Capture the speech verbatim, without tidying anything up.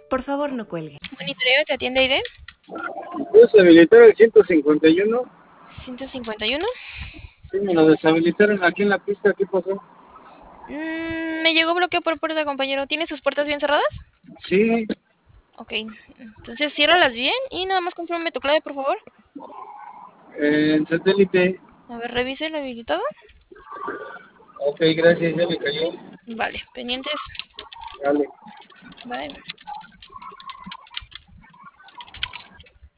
Por favor, no cuelgue. Monitoreo, ¿te atiende Aide? ¿Puedes habilitar el ciento cincuenta y uno? ciento cincuenta y uno. Sí, me lo deshabilitaron aquí en la pista. ¿Qué pasó? Mm, me llegó bloqueo por puerta, compañero. ¿Tiene sus puertas bien cerradas? Sí. Ok, entonces ciérralas bien y nada más confirme tu clave, por favor. Eh, en satélite. A ver, revise el habilitado. Ok, gracias, ya me cayó. Vale, pendientes. Dale. Bye.